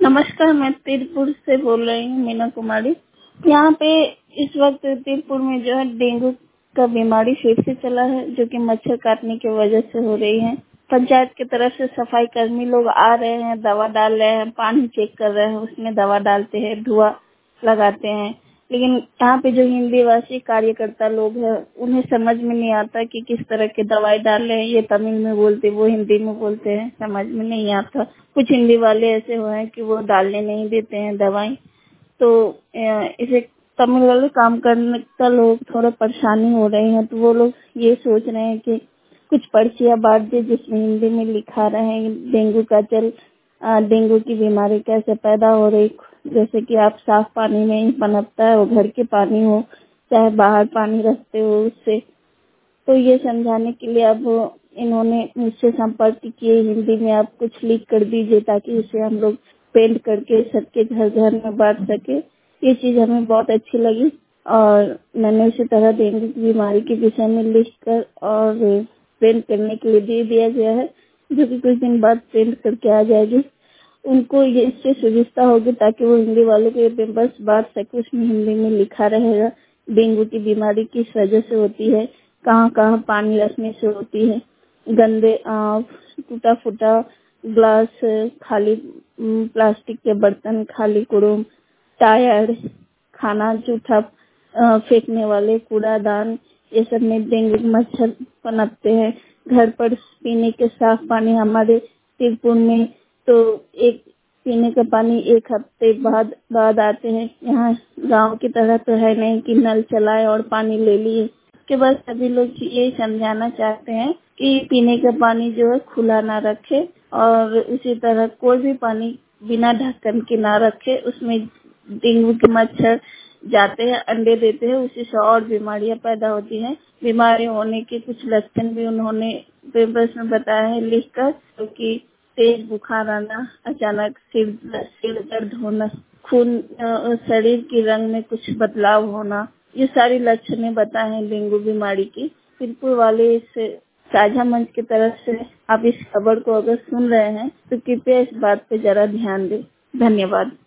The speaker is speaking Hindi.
नमस्कार, मैं तीरपुर से बोल रही हूँ, मीना कुमारी। यहाँ पे इस वक्त तीरपुर में जो है डेंगू का बीमारी फिर से चला है, जो कि मच्छर काटने की वजह से हो रही है। पंचायत की तरफ से सफाई कर्मी लोग आ रहे हैं, दवा डाल रहे हैं, पानी चेक कर रहे हैं, उसमें दवा डालते हैं, धुआं लगाते हैं। लेकिन यहाँ पे जो हिंदी भाषी कार्यकर्ता लोग हैं, उन्हें समझ में नहीं आता कि किस तरह की दवाई डाल रहे हैं। ये तमिल में बोलते, वो हिंदी में बोलते हैं, समझ में नहीं आता। कुछ हिंदी वाले ऐसे हुए हैं कि वो डालने नहीं देते हैं दवाई। तो इसे तमिल वाले काम करने का लोग थोड़ा परेशानी हो रही है, तो वो लोग ये सोच रहे हैं कि कुछ पर्चियां बांट दे जिसमें हिंदी में लिखा रहे डेंगू का जल, डेंगू की बीमारी कैसे पैदा हो रही। जैसे कि आप साफ पानी में ही पनपता है, वो घर के पानी हो चाहे बाहर पानी रखते हो उससे। तो ये समझाने के लिए अब इन्होंने मुझसे संपर्क किए, हिंदी में आप कुछ लिख कर दीजिए ताकि उसे हम लोग पेंट करके सबके घर घर में बांट सके। ये चीज हमें बहुत अच्छी लगी और मैंने इसी तरह डेंगू की बीमारी के विषय में लिख कर और पेंट करने के लिए दे दिया गया है, जो कि कुछ दिन बाद पेंट करके आ जाएगी। उनको ये इससे सुविधा होगी ताकि वो हिंदी वालों को ये पेपर्स बांट सके। उसमें हिंदी में लिखा रहेगा डेंगू की बीमारी किस वजह से होती है, कहाँ कहाँ पानी रखने से होती है, गंदे टूटा फूटा ग्लास, खाली प्लास्टिक के बर्तन, खाली कुड़ुम, टायर, खाना जूठा फेंकने वाले कूड़ादान, ये सब में डेंगू मच्छर पनपते हैं। घर पर पीने के साफ पानी हमारे तीरपुर में तो एक पीने का पानी एक हफ्ते बाद आते हैं। यहाँ गांव की तरह तो है नहीं कि नल चलाए और पानी ले लिए। उसके बाद सभी लोग ये समझाना चाहते हैं कि पीने का पानी जो है खुला ना रखे और उसी तरह कोई भी पानी बिना ढक्कन के ना रखे। उसमें डेंगू के मच्छर जाते हैं, अंडे देते हैं, उसी से और बीमारियां पैदा होती हैं। बीमारी होने के कुछ लक्षण भी उन्होंने पेपर्स में बताया है लिखकर, क्योंकि तेज बुखार आना, अचानक सिर दर्द होना, खून शरीर के रंग में कुछ बदलाव होना, ये सारी लक्षणें बताए हैं डेंगू बीमारी की। तीरपुर वाले इस साझा मंच की तरफ से आप इस खबर को अगर सुन रहे हैं तो कृपया इस बात पे जरा ध्यान दें। धन्यवाद।